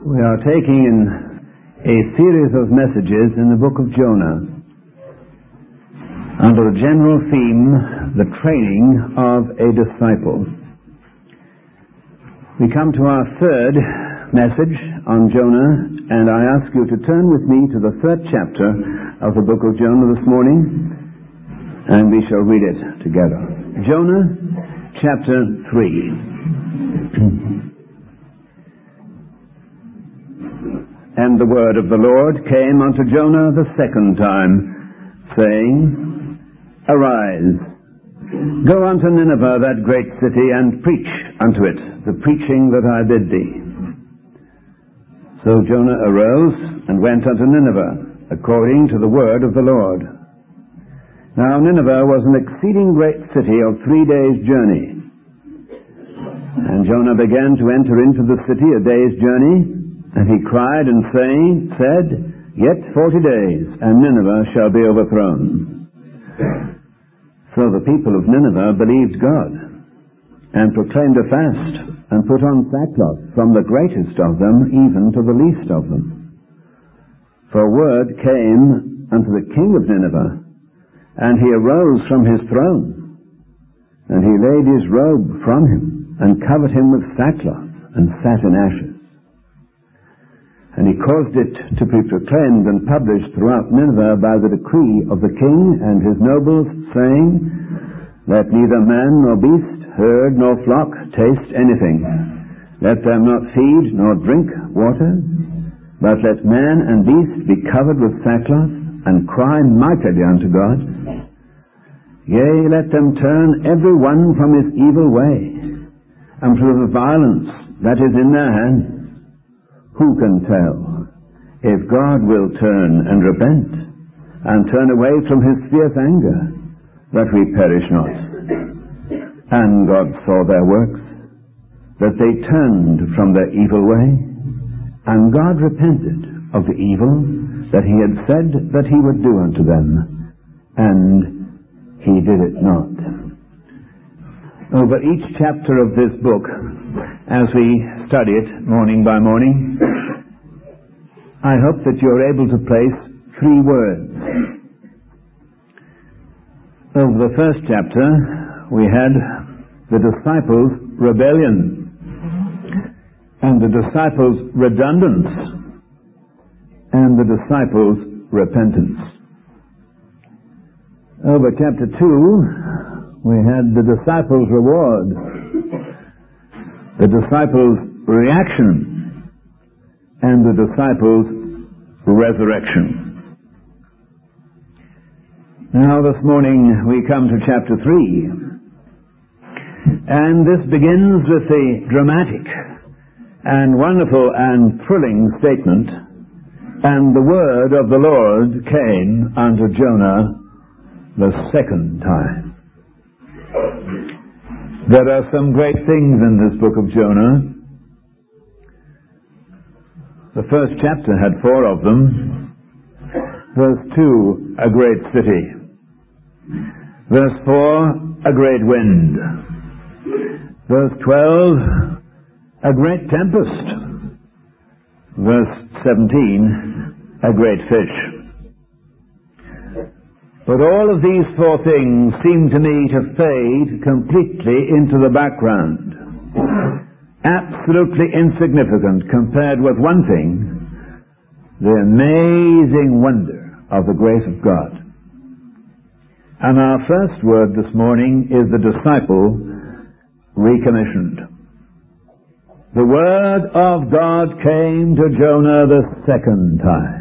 We are taking in a series of messages in the book of Jonah under the general theme, the training of a disciple. We come to our third message on Jonah, and I ask you to turn with me to the third chapter of the book of Jonah this morning, and we shall read it together. Jonah chapter 3. And the word of the Lord came unto Jonah the second time, saying, Arise, go unto Nineveh, that great city, and preach unto it the preaching that I bid thee. So Jonah arose and went unto Nineveh, according to the word of the Lord. Now Nineveh was an exceeding great city of 3 days' journey. And Jonah began to enter into the city a day's journey, and he cried and said, Yet 40 days, and Nineveh shall be overthrown. So the people of Nineveh believed God, and proclaimed a fast, and put on sackcloth, from the greatest of them even to the least of them. For word came unto the king of Nineveh, and he arose from his throne, and he laid his robe from him, and covered him with sackcloth, and sat in ashes. And he caused it to be proclaimed and published throughout Nineveh by the decree of the king and his nobles, saying, Let neither man nor beast, herd nor flock taste anything. Let them not feed nor drink water, but let man and beast be covered with sackcloth, and cry mightily unto God. Yea, let them turn every one from his evil way, and from the violence that is in their hands. Who can tell if God will turn and repent, and turn away from his fierce anger, that we perish not? And God saw their works, that they turned from their evil way, and God repented of the evil that he had said that he would do unto them, and he did it not. Over each chapter of this book, as we study it morning by morning, I hope that you're able to place 3 words. Over the first chapter, we had the disciples' rebellion and the disciples' redundance and the disciples' repentance. Over chapter 2, we had the disciples' reward, the disciples' reaction, and the disciples' resurrection. Now this morning we come to chapter 3, and this begins with the dramatic and wonderful and thrilling statement, And the word of the Lord came unto Jonah the second time. There are some great things in this book of Jonah. The first chapter had 4 of them. Verse 2, a great city. Verse 4, a great wind. Verse 12, a great tempest. Verse 17, a great fish. But all of these 4 things seem to me to fade completely into the background. Absolutely insignificant compared with one thing, the amazing wonder of the grace of God. And our first word this morning is the disciple recommissioned. The word of God came to Jonah the second time.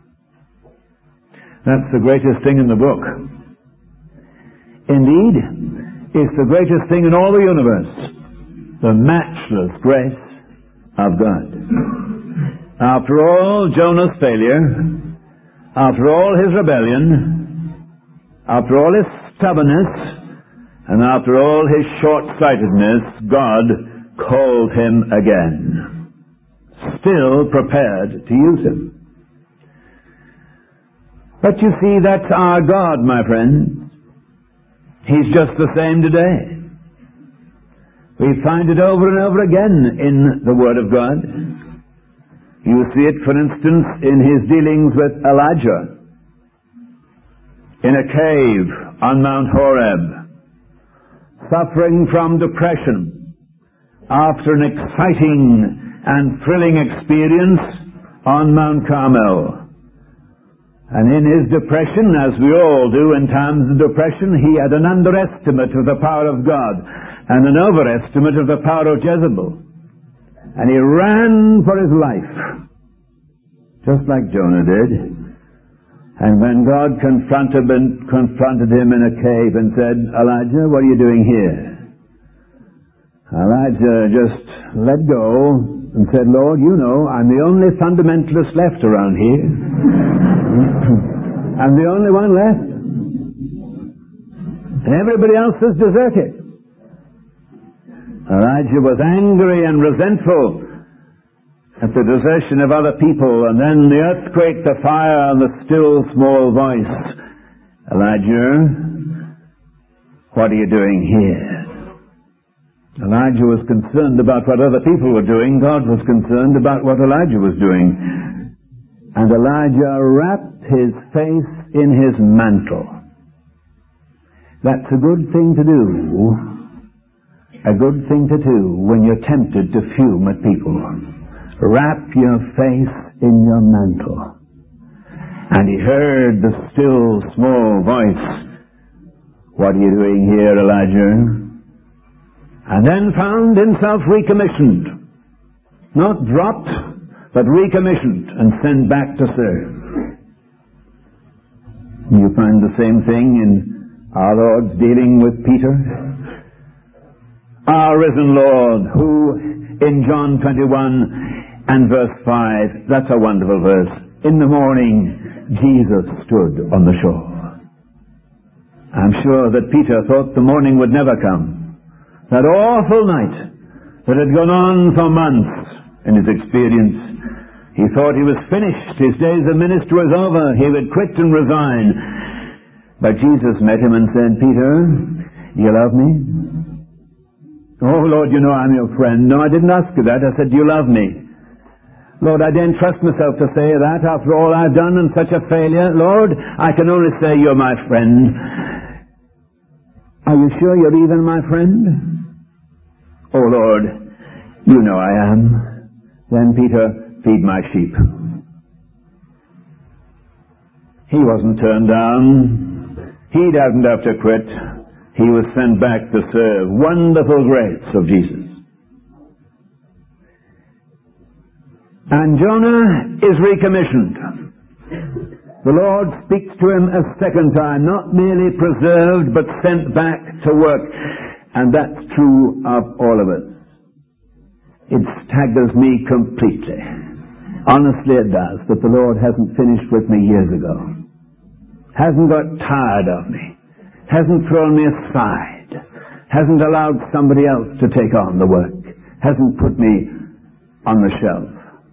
That's the greatest thing in the book. Indeed, it's the greatest thing in all the universe. The matchless grace of God. After all Jonah's failure, after all his rebellion, after all his stubbornness, and after all his short-sightedness, God called him again, still prepared to use him. But you see, that's our God, my friends. He's just the same today. We find it over and over again in the Word of God. You see it, for instance, in his dealings with Elijah in a cave on Mount Horeb, suffering from depression after an exciting and thrilling experience on Mount Carmel. And in his depression, as we all do in times of depression, he had an underestimate of the power of God and an overestimate of the power of Jezebel. And he ran for his life, just like Jonah did. And when God confronted him in a cave and said, Elijah, what are you doing here? Elijah just let go and said, Lord, you know, I'm the only fundamentalist left around here. I'm the only one left. And everybody else has deserted. Elijah was angry and resentful at the desertion of other people, and then the earthquake, the fire, and the still small voice. Elijah, what are you doing here? Elijah was concerned about what other people were doing. God was concerned about what Elijah was doing. And Elijah wrapped his face in his mantle. That's a good thing to do. A good thing to do when you're tempted to fume at people. Wrap your face in your mantle. And he heard the still small voice. What are you doing here, Elijah? And then found himself recommissioned. Not dropped, but recommissioned and sent back to serve. You find the same thing in our Lord's dealing with Peter. Our risen Lord, who in John 21 and verse 5, that's a wonderful verse. In the morning, Jesus stood on the shore. I'm sure that Peter thought the morning would never come. That awful night that had gone on for months in his experience. He thought he was finished. His days of ministry was over. He would quit and resign. But Jesus met him and said, Peter, you love me? Oh, Lord, you know I'm your friend. No, I didn't ask you that. I said, do you love me? Lord, I didn't trust myself to say that after all I've done and such a failure. Lord, I can only say you're my friend. Are you sure you're even my friend? Oh, Lord, you know I am. Then Peter, feed my sheep. He wasn't turned down. He doesn't have to quit. He was sent back to serve. Wonderful grace of Jesus. And Jonah is recommissioned. The Lord speaks to him a second time, not merely preserved, but sent back to work. And that's true of all of us. It staggers me completely. Honestly it does, that the Lord hasn't finished with me years ago. Hasn't got tired of me. Hasn't thrown me aside. Hasn't allowed somebody else to take on the work. Hasn't put me on the shelf.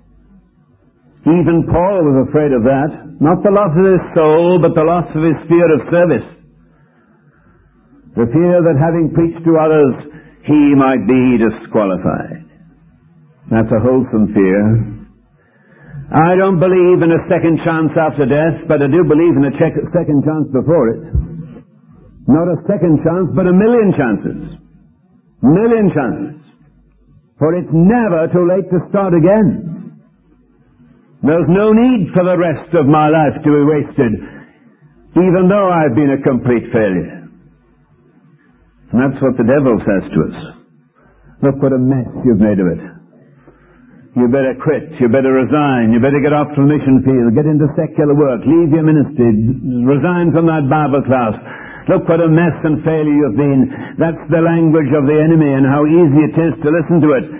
Even Paul was afraid of that. Not the loss of his soul, but the loss of his sphere of service. The fear that having preached to others, he might be disqualified. That's a wholesome fear. I don't believe in a second chance after death, but I do believe in a second chance before it. Not a second chance, but a million chances. Million chances. For it's never too late to start again. There's no need for the rest of my life to be wasted, even though I've been a complete failure. And that's what the devil says to us. Look what a mess you've made of it. You better quit, you better resign, you better get off from the mission field, get into secular work, leave your ministry, resign from that Bible class. Look what a mess and failure you've been. That's the language of the enemy, and how easy it is to listen to it.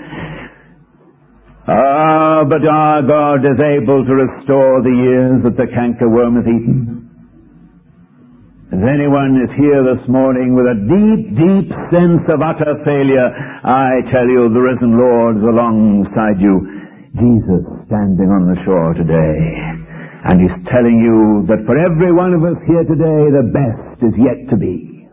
Ah, but our God is able to restore the years that the cankerworm hath eaten. If anyone is here this morning with a deep, deep sense of utter failure, I tell you, the risen Lord is alongside you. Jesus standing on the shore today. And He's telling you that for every one of us here today, the best is yet to be.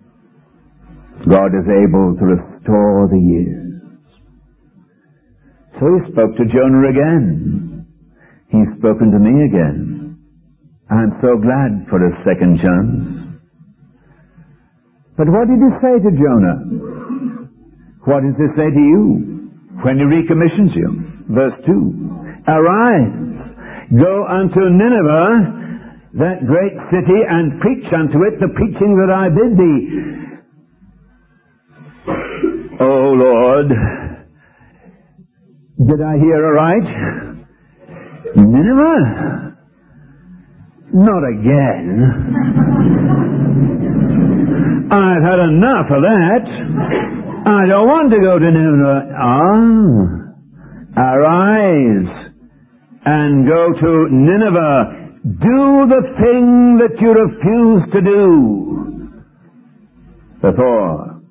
God is able to restore the years. So he spoke to Jonah again. He's spoken to me again. I'm so glad for a second chance. But what did he say to Jonah? What does he say to you when he recommissions you? Verse 2. Arise, go unto Nineveh, that great city, and preach unto it the preaching that I bid thee. O Lord, did I hear aright? Nineveh? Not again. I've had enough of that. I don't want to go to Nineveh. Arise and go to Nineveh. Do the thing that you refused to do before.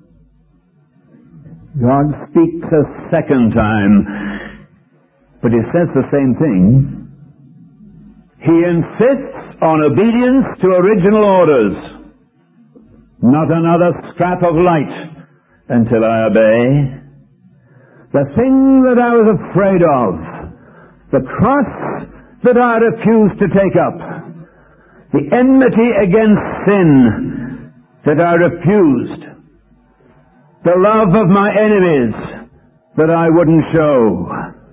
God speaks a second time, but he says the same thing. He insists on obedience to original orders, not another scrap of light until I obey. The thing that I was afraid of, the cross that I refused to take up, the enmity against sin that I refused, the love of my enemies that I wouldn't show.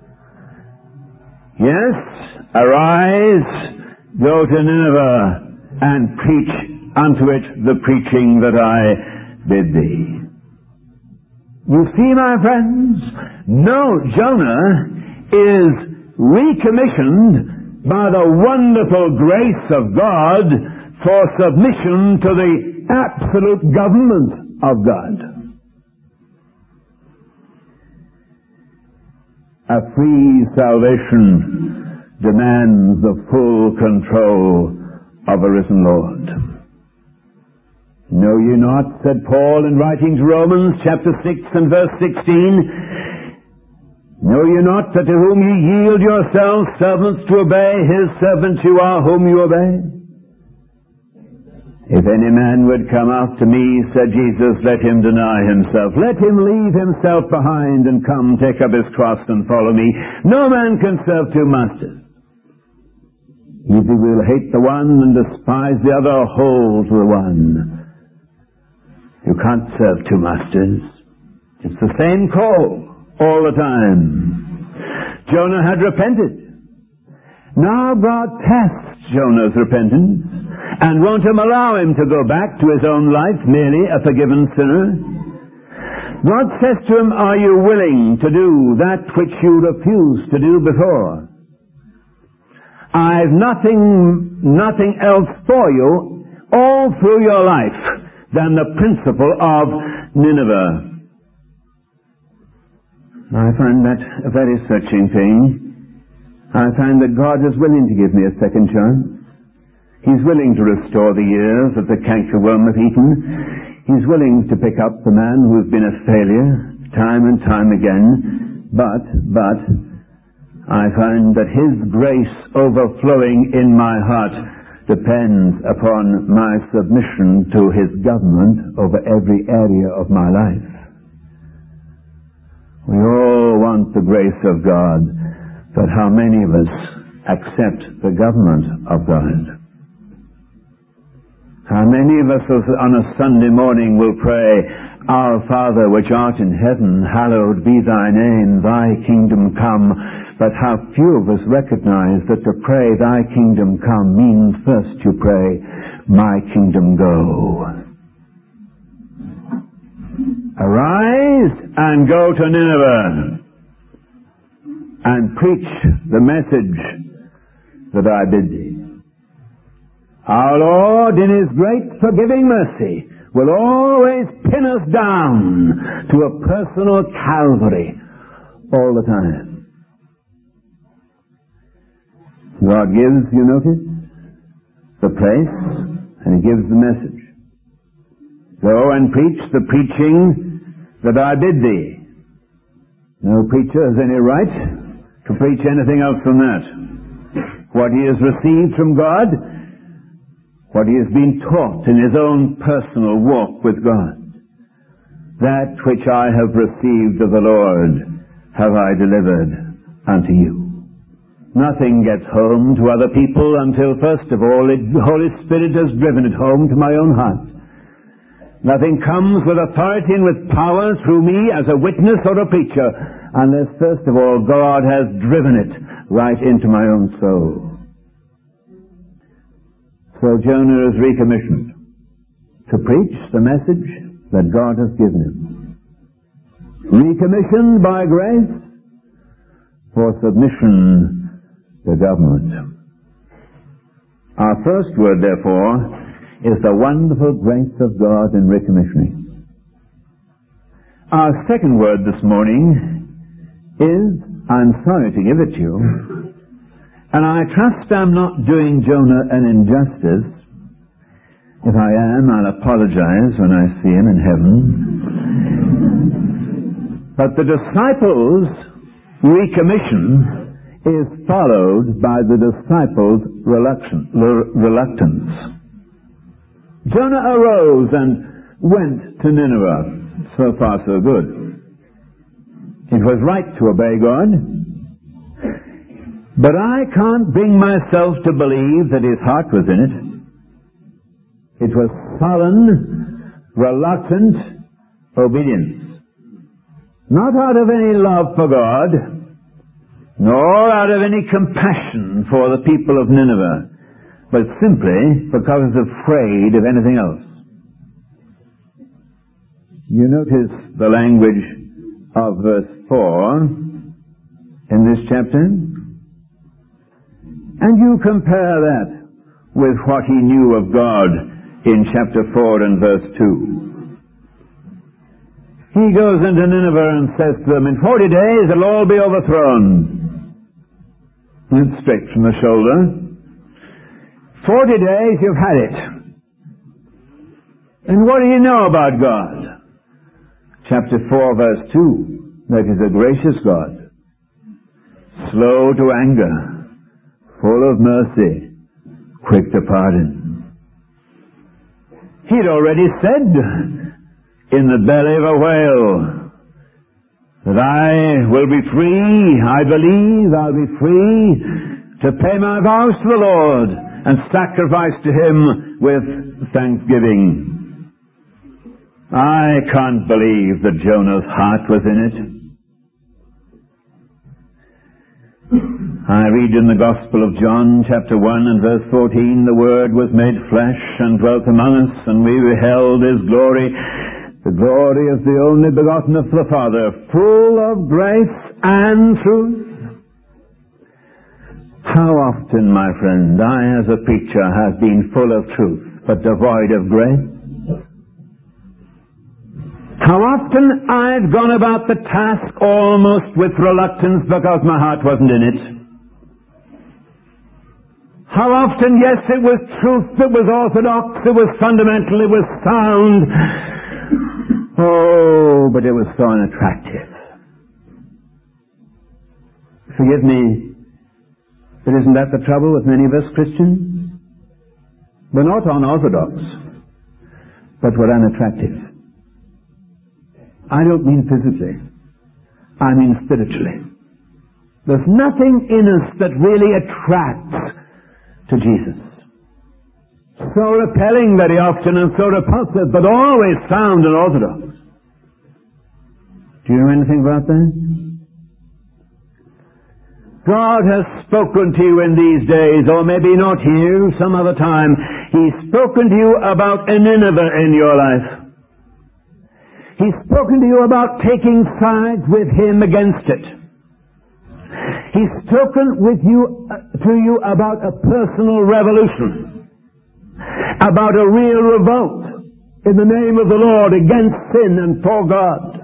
Yes, arise, go to Nineveh, and preach unto it the preaching that I bid thee. You see, my friends, no, Jonah is recommissioned by the wonderful grace of God for submission to the absolute government of God. A free salvation demands the full control of a risen Lord. Know ye not, said Paul in writing to Romans chapter 6 and verse 16, know ye not that to whom ye yield yourselves servants to obey, his servants you are whom you obey? If any man would come after me, said Jesus, let him deny himself. Let him leave himself behind and come take up his cross and follow me. No man can serve two masters. Either will hate the one and despise the other, or hold to the one. You can't serve two masters. It's the same call all the time. Jonah had repented. Now God tests Jonah's repentance and won't allow him to go back to his own life merely a forgiven sinner. God says to him, are you willing to do that which you refused to do before? I've nothing else for you all through your life than the principle of Nineveh. I find that a very searching thing. I find that God is willing to give me a second chance. He's willing to restore the years that the cankerworm have eaten. He's willing to pick up the man who's been a failure time and time again. But I find that his grace overflowing in my heart depends upon my submission to his government over every area of my life. We all want the grace of God, but how many of us accept the government of God? How many of us on a Sunday morning will pray, Our Father which art in heaven, hallowed be thy name, thy kingdom come. But how few of us recognize that to pray thy kingdom come means first you pray, my kingdom go. Arise and go to Nineveh and preach the message that I bid thee. Our Lord, in his great forgiving mercy, will always pin us down to a personal Calvary all the time. God gives, you notice, the place, and he gives the message. Go and preach the preaching that I bid thee. No preacher has any right to preach anything else than that. What he has received from God, what he has been taught in his own personal walk with God. That which I have received of the Lord have I delivered unto you. Nothing gets home to other people until, first of all, the Holy Spirit has driven it home to my own heart. Nothing comes with authority and with power through me as a witness or a preacher unless, first of all, God has driven it right into my own soul. So Jonah is recommissioned to preach the message that God has given him. Recommissioned by grace for submission to government. Our first word, therefore, is the wonderful grace of God in recommissioning. Our second word this morning is, I'm sorry to give it to you, and I trust I'm not doing Jonah an injustice. If I am, I'll apologize when I see him in heaven. But the disciples' recommission is followed by the disciples' reluctance. Jonah arose and went to Nineveh. So far, so good. It was right to obey God. But I can't bring myself to believe that his heart was in it. It was sullen, reluctant obedience. Not out of any love for God, nor out of any compassion for the people of Nineveh, but simply because he was afraid of anything else. You notice the language of verse 4 in this chapter? And you compare that with what he knew of God in chapter 4 and verse 2. He goes into Nineveh and says to them, in 40 days it'll all be overthrown. It's straight from the shoulder. 40 days you've had it. And what do you know about God? Chapter 4 verse 2, that he's a gracious God, slow to anger, full of mercy, quick to pardon. He'd already said in the belly of a whale that I will be free, I believe I'll be free to pay my vows to the Lord and sacrifice to him with thanksgiving. I can't believe that Jonah's heart was in it. I read in the Gospel of John, chapter 1 and verse 14, the Word was made flesh and dwelt among us, and we beheld his glory, the glory of the only begotten of the Father, full of grace and truth. How often, my friend, I as a preacher have been full of truth, but devoid of grace? How often I've gone about the task almost with reluctance because my heart wasn't in it. How often, yes, it was truth, it was orthodox, it was fundamental, it was sound. Oh, but it was so unattractive. Forgive me, but isn't that the trouble with many of us Christians? We're not unorthodox, but we're unattractive. I don't mean physically. I mean spiritually. There's nothing in us that really attracts to Jesus. So repelling very often and so repulsive, but always sound and orthodox. Do you know anything about that? God has spoken to you in these days, or maybe not here, some other time. He's spoken to you about a Nineveh in your life. He's spoken to you about taking sides with him against it. He's spoken to you about a personal revolution, about a real revolt in the name of the Lord against sin and for God.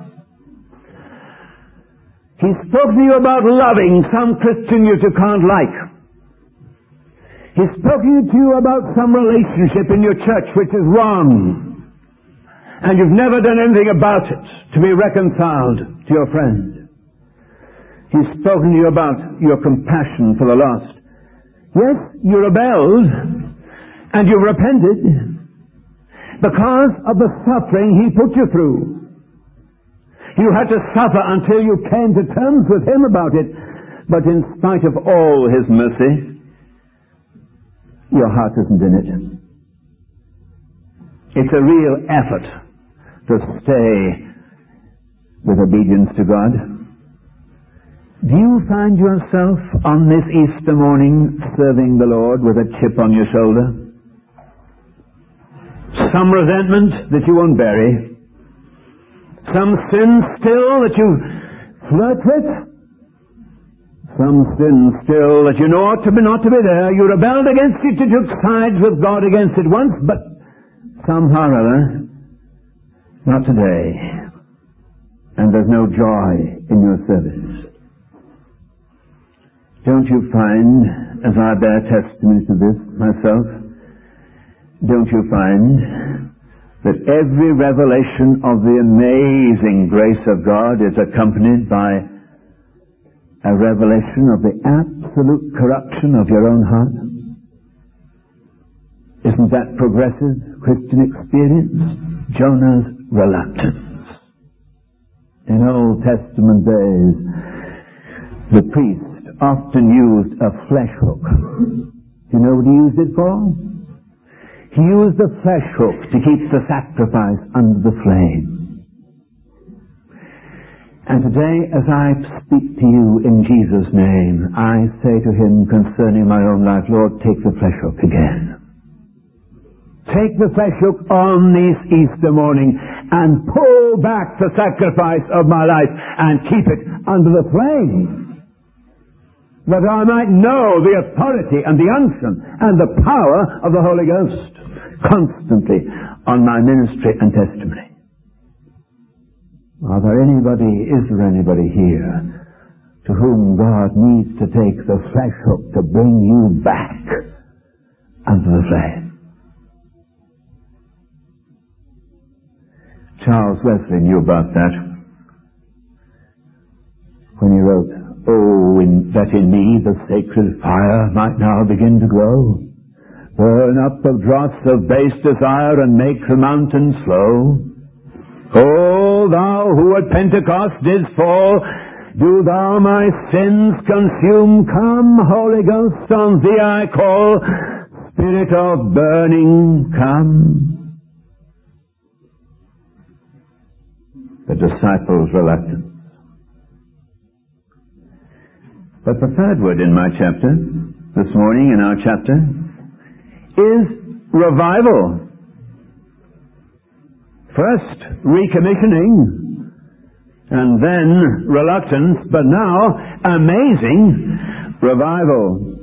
He's spoken to you about loving some Christian you can't like. He's spoken to you about some relationship in your church which is wrong, and you've never done anything about it to be reconciled to your friend. He's spoken to you about your compassion for the lost. Yes, you rebelled and you repented because of the suffering he put you through. You had to suffer until you came to terms with him about it. But in spite of all his mercy, your heart isn't in it. It's a real effort to stay with obedience to God. Do you find yourself on this Easter morning serving the Lord with a chip on your shoulder? Some resentment that you won't bury? Some sin still that you flirt with? Some sin still that you know ought to be not to be there. You rebelled against it, you took sides with God against it once, but somehow or other, not today. And there's no joy in your service. Don't you find, as I bear testimony to this myself, don't you find that every revelation of the amazing grace of God is accompanied by a revelation of the absolute corruption of your own heart? Isn't that progressive Christian experience? Jonah's reluctance. In Old Testament days, the priest often used a flesh hook. Do you know what he used it for? He used the flesh hook to keep the sacrifice under the flame. And today, as I speak to you in Jesus' name, I say to him concerning my own life, Lord, take the flesh hook again. Take the flesh hook on this Easter morning and pull back the sacrifice of my life and keep it under the flame, that I might know the authority and the unction and the power of the Holy Ghost constantly on my ministry and testimony. Is there anybody here to whom God needs to take the flesh hook to bring you back under the flame? Charles Wesley knew about that when he wrote, that in me the sacred fire might now begin to glow, burn up the dross of base desire and make the mountains flow. O thou who at Pentecost didst fall, do thou my sins consume. Come, Holy Ghost, on thee I call. Spirit of burning, come. The disciples' reluctance. But the third word in my chapter, this morning in our chapter, is revival. First, recommissioning, and then reluctance, but now, amazing revival.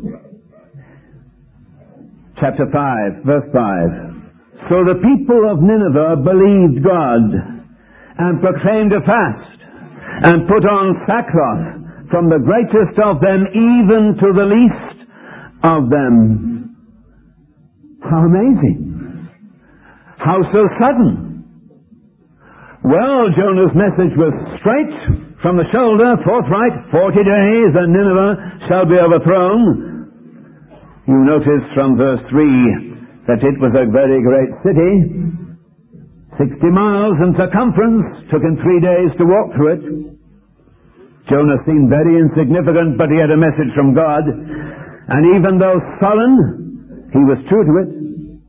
Chapter 5, verse 5. So the people of Nineveh believed God, and proclaimed a fast, and put on sackcloth, from the greatest of them even to the least of them. How amazing! How so sudden! Well, Jonah's message was straight from the shoulder, forthright, 40 days and Nineveh shall be overthrown. You notice from verse 3 that it was a very great city, 60 miles in circumference, took him 3 days to walk through it. Jonah seemed very insignificant, but he had a message from God, and even though sullen, he was true to it.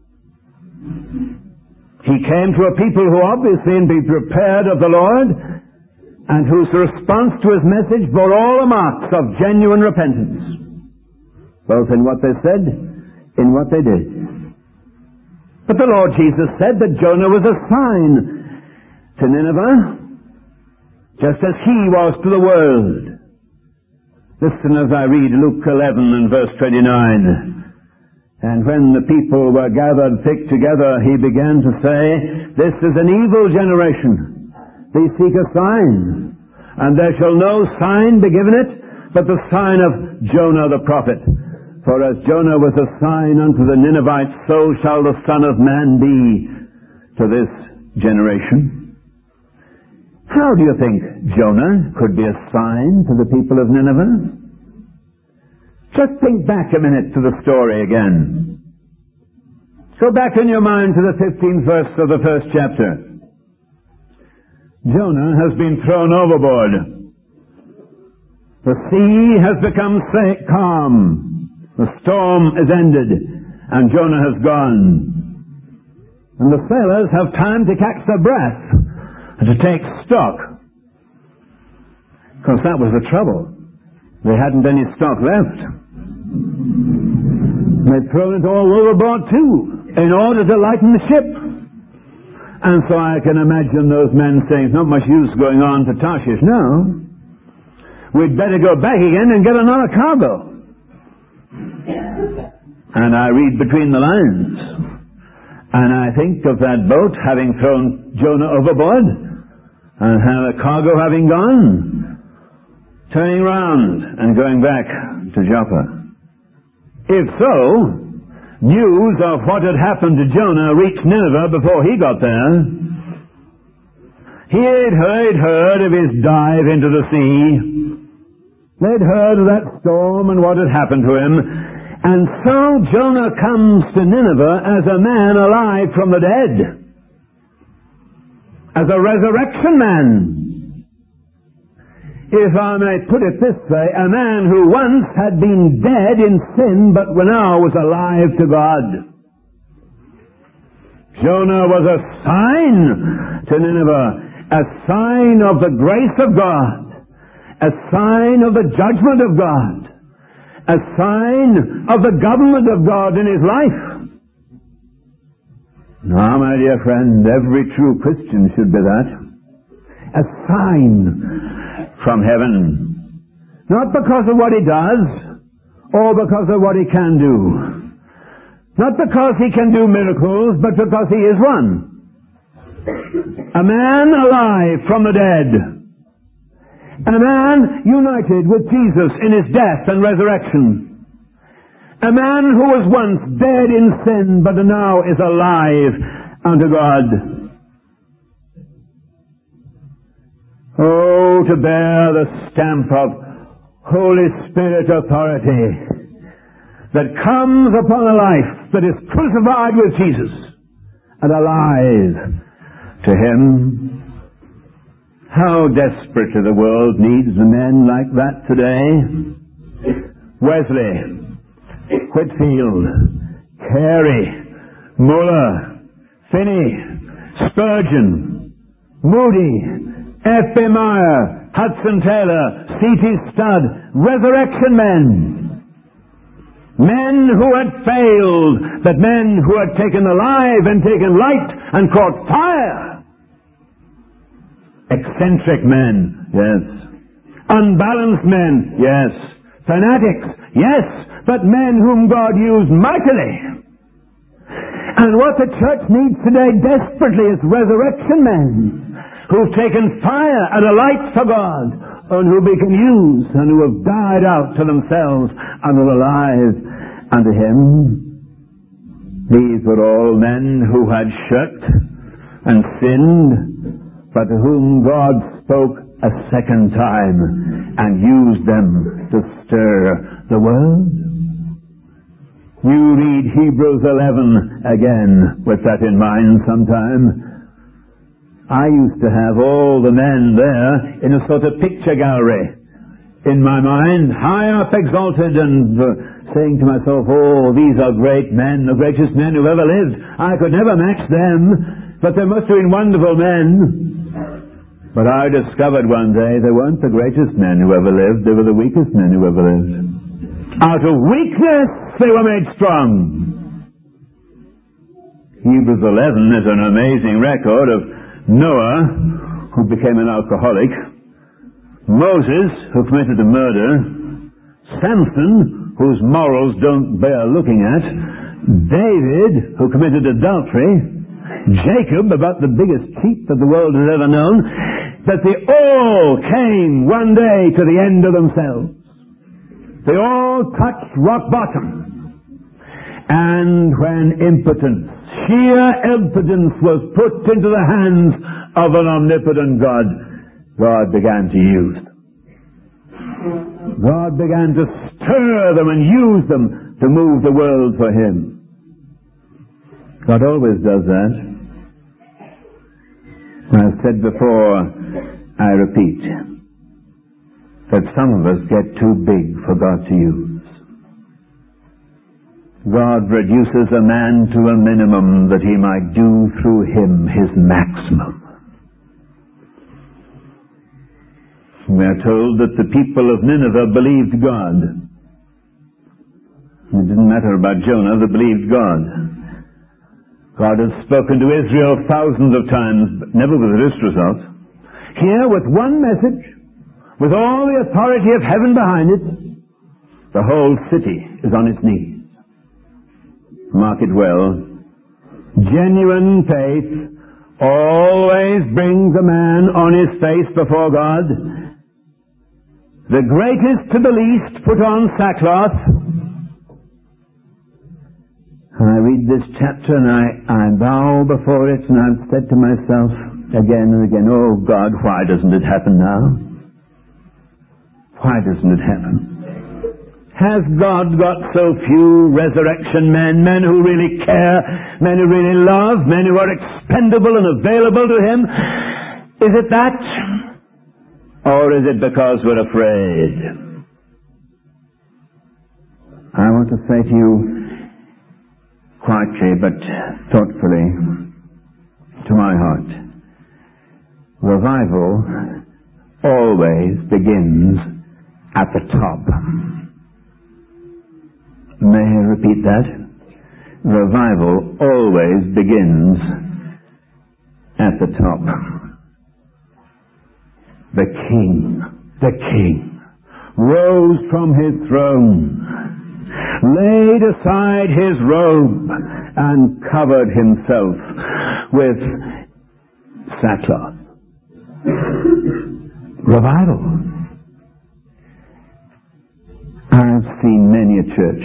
He came to a people who obviously had been prepared of the Lord, and whose response to his message bore all the marks of genuine repentance, both in what they said, in what they did. But the Lord Jesus said that Jonah was a sign to Nineveh, just as he was to the world. Listen as I read Luke 11 and verse 29. And when the people were gathered thick together, he began to say, This is an evil generation. They seek a sign, and there shall no sign be given it, but the sign of Jonah the prophet. For as Jonah was a sign unto the Ninevites, so shall the Son of Man be to this generation. How do you think Jonah could be a sign to the people of Nineveh? Just think back a minute to the story again. Go back in your mind to the 15th verse of the first chapter. Jonah has been thrown overboard. The sea has become calm. The storm is ended, and Jonah has gone. And the sailors have time to catch their breath and to take stock. Because that was the trouble. They hadn't any stock left. They'd thrown it all overboard too, in order to lighten the ship. And so I can imagine those men saying, not much use going on to Tarshish now. We'd better go back again and get another cargo. And I read between the lines. And I think of that boat having thrown Jonah overboard, and the cargo having gone, turning round and going back to Joppa. If so, news of what had happened to Jonah reached Nineveh before he got there. He'd heard of his dive into the sea. They'd heard of that storm and what had happened to him. And so Jonah comes to Nineveh as a man alive from the dead. As a resurrection man. If I may put it this way, a man who once had been dead in sin, but now was alive to God. Jonah was a sign to Nineveh, a sign of the grace of God, a sign of the judgment of God, a sign of the government of God in his life. Now, my dear friend, every true Christian should be that. A sign from heaven. Not because of what he does, or because of what he can do. Not because he can do miracles, but because he is one. A man alive from the dead. A man united with Jesus in his death and resurrection. A man who was once dead in sin, but now is alive unto God. Oh, to bear the stamp of Holy Spirit authority that comes upon a life that is crucified with Jesus and alive to Him. How desperately the world needs men like that today. Wesley, Whitfield, Carey, Muller, Finney, Spurgeon, Moody, F.B. Meyer, Hudson Taylor, C.T. Studd, resurrection men. Men who had failed, but men who had taken alive and taken light and caught fire. Eccentric men, yes. Unbalanced men, yes. Fanatics, yes. But men whom God used mightily. And what the church needs today desperately is resurrection men who've taken fire and a light for God, and who we can use, and who have died out to themselves and are alive unto Him. These were all men who had shirked and sinned, but to whom God spoke a second time and used them to stir the world. You read Hebrews 11 again with that in mind sometime. I used to have all the men there in a sort of picture gallery in my mind, high up exalted, and saying to myself, oh, these are great men, the greatest men who've ever lived. I could never match them, but they must have been wonderful men. But I discovered one day they weren't the greatest men who ever lived, they were the weakest men who ever lived. Out of weakness they were made strong. Hebrews 11 is an amazing record of Noah, who became an alcoholic, Moses, who committed a murder, Samson, whose morals don't bear looking at, David, who committed adultery, Jacob, about the biggest cheat that the world has ever known, that they all came one day to the end of themselves. They all touched rock bottom. And when impotence, sheer impotence, was put into the hands of an omnipotent God, God began to use them. God began to stir them and use them to move the world for Him. God always does that. I've said before, I repeat. that some of us get too big for God to use. God reduces a man to a minimum that he might do through him his maximum. We are told that the people of Nineveh believed God. It didn't matter about Jonah, they believed God. God has spoken to Israel thousands of times, but never with this result. Here, with one message, with all the authority of heaven behind it, the whole city is on its knees. Mark it well. Genuine faith always brings a man on his face before God. The greatest to the least put on sackcloth. I read this chapter and I bow before it, and I've said to myself again and again, oh God, why doesn't it happen now? Why doesn't it happen? Has God got so few resurrection men, men who really care, men who really love, men who are expendable and available to Him? Is it that? Or is it because we're afraid? I want to say to you, quietly but thoughtfully, to my heart, revival always begins at the top. May I repeat that? Revival always begins at the top. The king rose from his throne, laid aside his robe, and covered himself with sackcloth. Revival. I've seen many a church.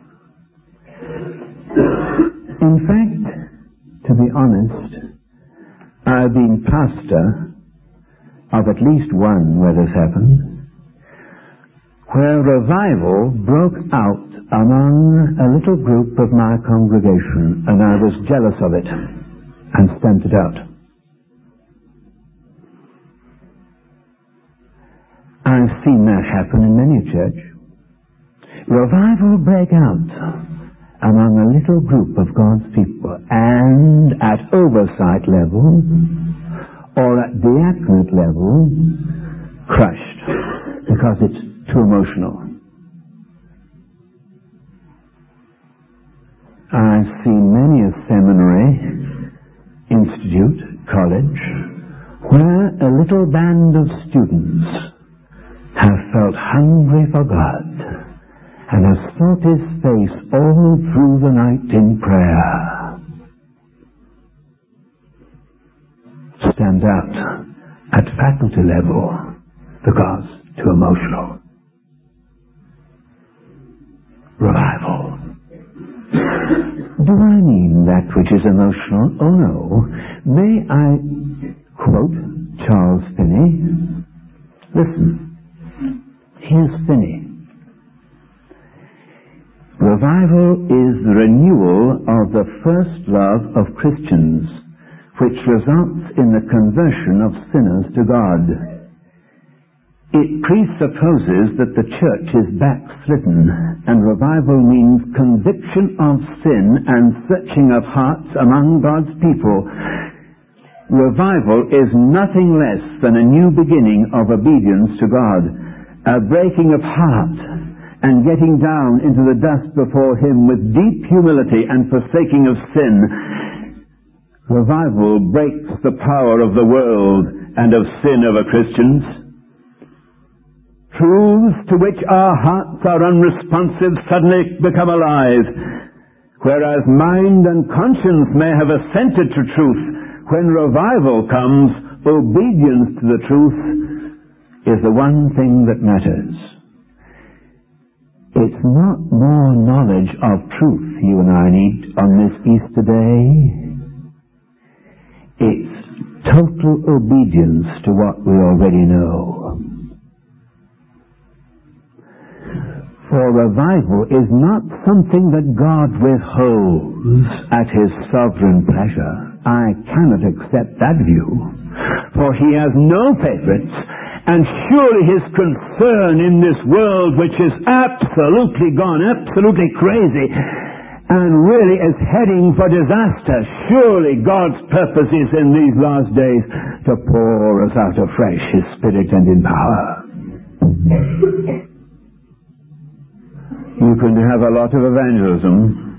In fact, to be honest, I've been pastor of at least one where this happened, where revival broke out among a little group of my congregation, and I was jealous of it and stamped it out. I've seen that happen in many a church. Revival break out among a little group of God's people, and at oversight level or at diaconate level, crushed because it's too emotional. I've seen many a seminary, institute, college, where a little band of students have felt hungry for God and have sought His face all through the night in prayer. Stand out at faculty level because too emotional. Revival. Do I mean that which is emotional? Oh no. May I quote Charles Finney? Listen. Here's Finney. Revival is the renewal of the first love of Christians, which results in the conversion of sinners to God. It presupposes that the church is backslidden, and revival means conviction of sin and searching of hearts among God's people. Revival is nothing less than a new beginning of obedience to God, a breaking of heart, and getting down into the dust before Him with deep humility and forsaking of sin. Revival breaks the power of the world and of sin over Christians. Truths to which our hearts are unresponsive suddenly become alive, whereas mind and conscience may have assented to truth. When revival comes, obedience to the truth is the one thing that matters. It's not more knowledge of truth you and I need on this Easter day. It's total obedience to what we already know. For revival is not something that God withholds at His sovereign pleasure. I cannot accept that view. For He has no favorites, And surely his concern in this world, which is absolutely gone, absolutely crazy, and really is heading for disaster, surely God's purpose is in these last days to pour us out afresh his Spirit and in power. You can have a lot of evangelism.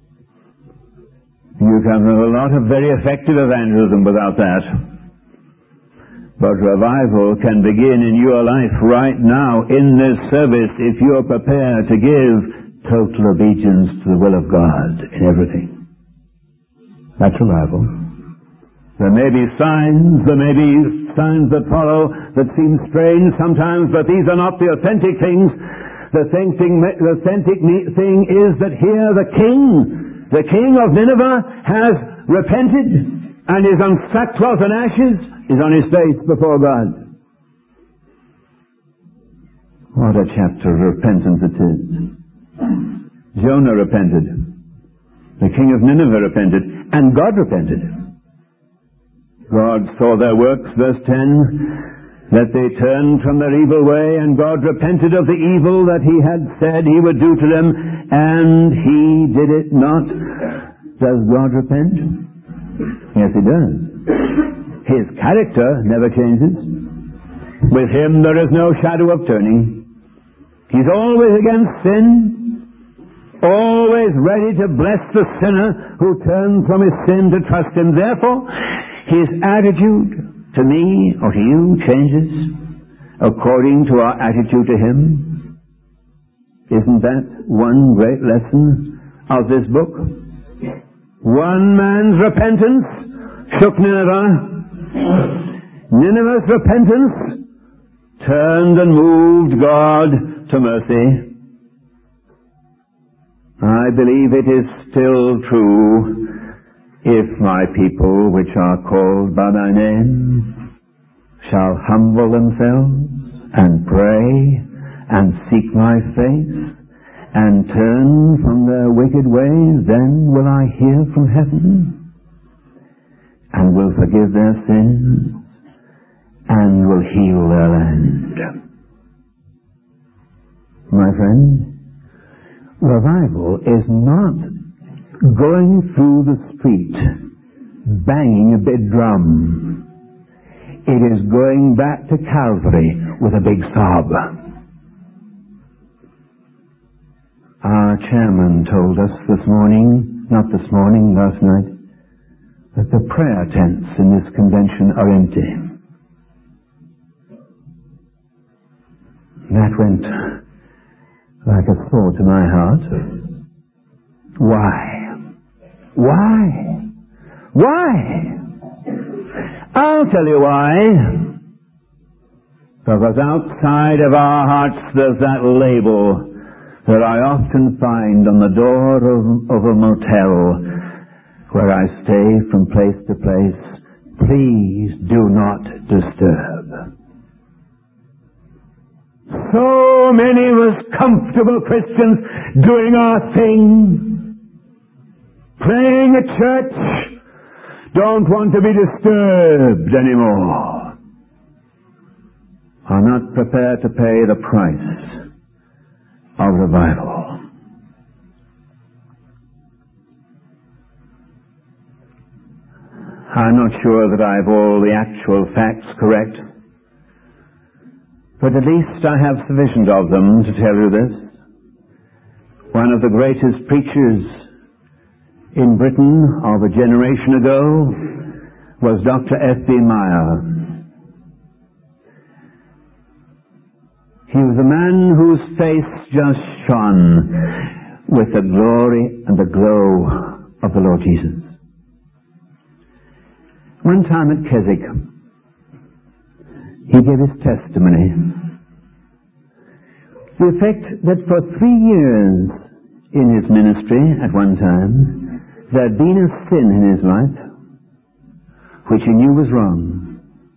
You can have a lot of very effective evangelism without that. But revival can begin in your life right now in this service if you're prepared to give total obedience to the will of God in everything. That's revival. There may be signs that follow that seem strange sometimes, but these are not the authentic things. The authentic thing is that here the king of Nineveh has repented and is on sackcloth and ashes, is on his face before God. What a chapter of repentance it is. Jonah repented. The king of Nineveh repented. And God repented. God saw their works, verse 10, that they turned from their evil way, and God repented of the evil that he had said he would do to them, and he did it not. Does God repent? Yes, he does. His character never changes. With him there is no shadow of turning. He's always against sin, always ready to bless the sinner who turns from his sin to trust him. Therefore, his attitude to me or to you changes according to our attitude to him. Isn't that one great lesson of this book? One man's repentance shook Nineveh. Nineveh's repentance turned and moved God to mercy. I believe it is still true, if my people which are called by thy name shall humble themselves and pray and seek my face and turn from their wicked ways, then will I hear from heaven and will forgive their sins and will heal their land. My friend, revival is not going through the street banging a big drum. It is going back to Calvary with a big sob. Our chairman told us last night, that the prayer tents in this convention are empty. That went like a sword to my heart. Why? I'll tell you why. Because outside of our hearts there's that label that I often find on the door of a motel where I stay from place to place. Please do not disturb. So many of us comfortable Christians doing our thing, playing at church, don't want to be disturbed anymore, are not prepared to pay the price of revival. I'm not sure that I have all the actual facts correct, but at least I have sufficient of them to tell you this. One of the greatest preachers in Britain of a generation ago was Dr. F.B. Meyer. He was a man whose face just shone with the glory and the glow of the Lord Jesus. One time at Keswick, he gave his testimony to the effect that for 3 years in his ministry at one time, there had been a sin in his life which he knew was wrong.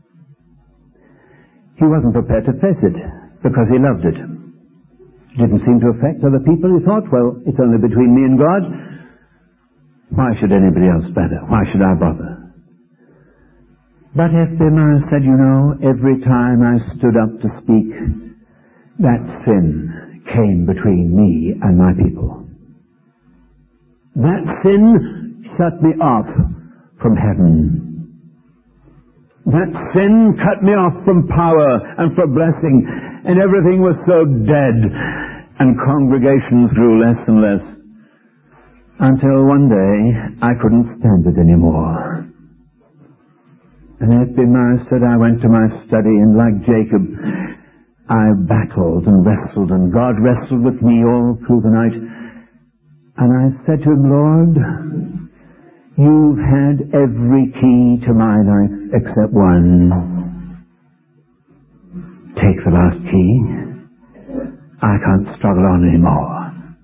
He wasn't prepared to face it because he loved it. It didn't seem to affect other people. He thought, well, it's only between me and God. Why should anybody else matter? Why should I bother? But Ephraim said, every time I stood up to speak, that sin came between me and my people. That sin shut me off from heaven. That sin cut me off from power and from blessing, and everything was so dead, and congregations grew less and less, until one day I couldn't stand it anymore. And Ephraim said, I went to my study, and like Jacob, I battled and wrestled, and God wrestled with me all through the night. And I said to him, Lord, you've had every key to my life except one. Take the last key. I can't struggle on anymore.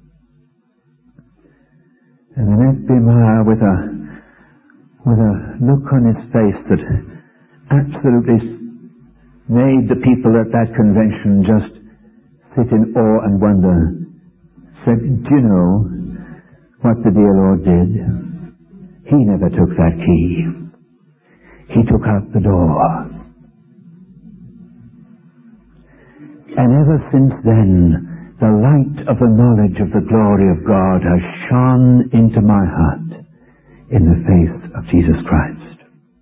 And then Ephraim, with a look on his face that absolutely made the people at that convention just sit in awe and wonder, said, do you know what the dear Lord did? He never took that key. He took out the door. And ever since then, the light of the knowledge of the glory of God has shone into my heart in the face of Jesus Christ.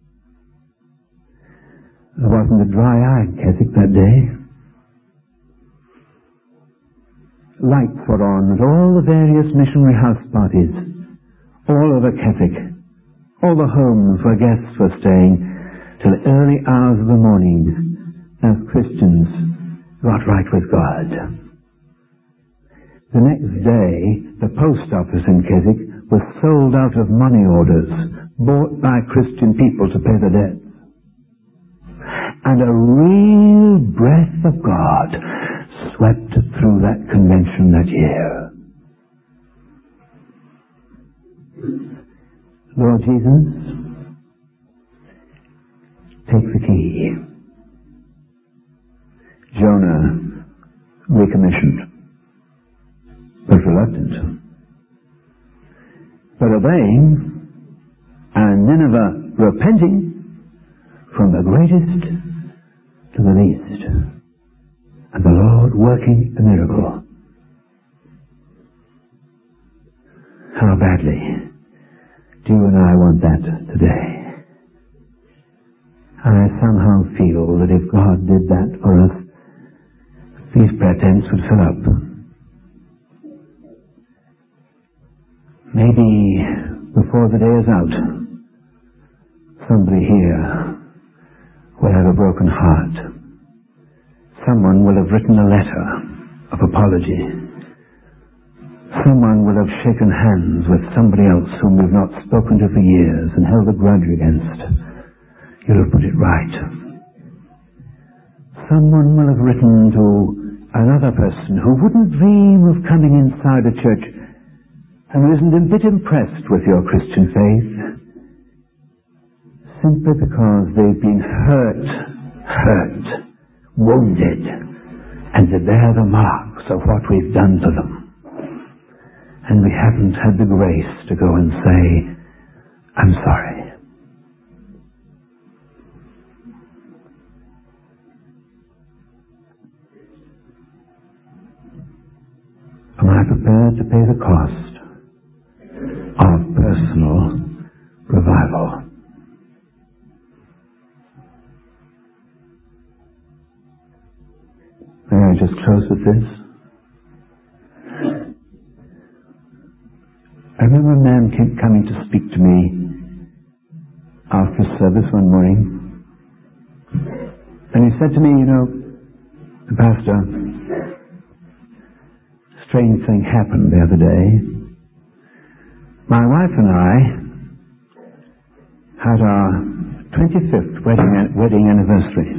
There wasn't a dry eye in Keswick that day. Lights were on at all the various missionary house parties, all over Keswick. All the homes where guests were staying till the early hours of the morning as Christians got right with God. The next day, the post office in Keswick was sold out of money orders bought by Christian people to pay the debts. And a real breath of God swept through that convention that year. Lord Jesus, take the key. Jonah recommissioned, but reluctant, but obeying, and Nineveh repenting from the greatest to the least, and the Lord working a miracle. How badly do you and I want that today? I somehow feel that if God did that for us, these prayer tents would fill up. Maybe before the day is out, somebody here will have a broken heart. Someone will have written a letter of apology. Someone will have shaken hands with somebody else whom we've not spoken to for years and held a grudge against. You'll have put it right. Someone will have written to another person who wouldn't dream of coming inside a church and who isn't a bit impressed with your Christian faith, simply because they've been hurt, wounded, and they bear the marks of what we've done to them. And we haven't had the grace to go and say, I'm sorry. Am I prepared to pay the cost of personal revival? May I just close with this? I remember a man coming to speak to me after service one morning, and he said to me, Pastor, a strange thing happened the other day. My wife and I had our 25th wedding anniversary,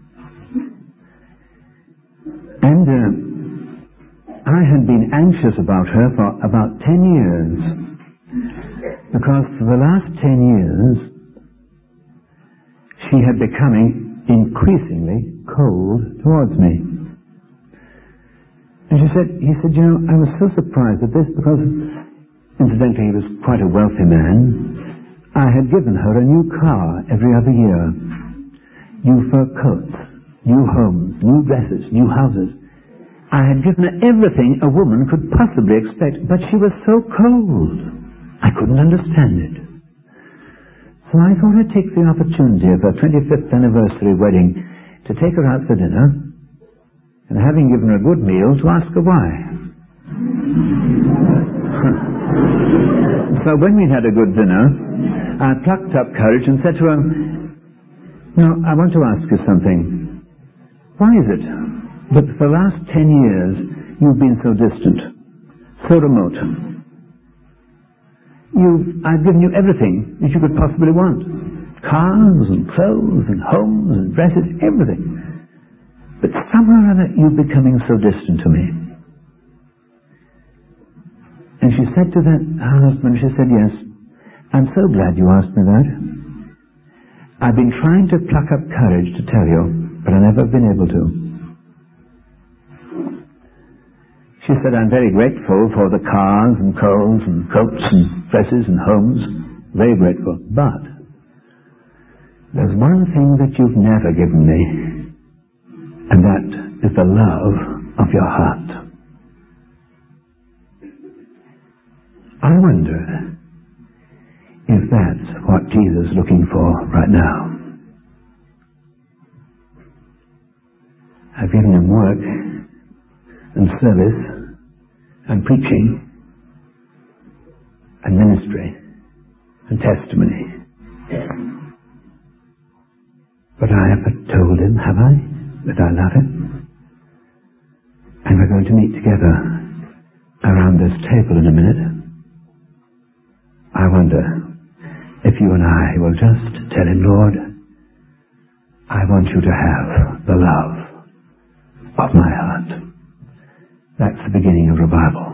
and I had been anxious about her for about 10 years, because for the last 10 years she had becoming increasingly cold towards me. And he said, I was so surprised at this, because incidentally he was quite a wealthy man. I had given her a new car every other year. new fur coats, new homes, new dresses, new houses. I had given her everything a woman could possibly expect, but she was so cold. I couldn't understand it. So I thought I'd take the opportunity of her 25th anniversary wedding to take her out for dinner, and having given her a good meal, to ask her why. So when we'd had a good dinner, I plucked up courage and said to her, "Now, I want to ask you something. Why is it that for the last 10 years you've been so distant, so remote? I've given you everything that you could possibly want. Cars and clothes and homes and dresses, everything. But somehow or other you're becoming so distant to me." And she said to that husband, she said, "Yes, I'm so glad you asked me that. I've been trying to pluck up courage to tell you, but I've never been able to." She said, "I'm very grateful for the cars and clothes and coats and dresses and homes. Very grateful. But there's one thing that you've never given me, and that is the love of your heart." I wonder if that's what Jesus is looking for right now. I've given him work and service and preaching and ministry and testimony. But I haven't told him, have I, that I love him? And we're going to meet together around this table in a minute. I wonder if you and I will just tell him, "Lord, I want you to have the love of my heart." That's the beginning of revival.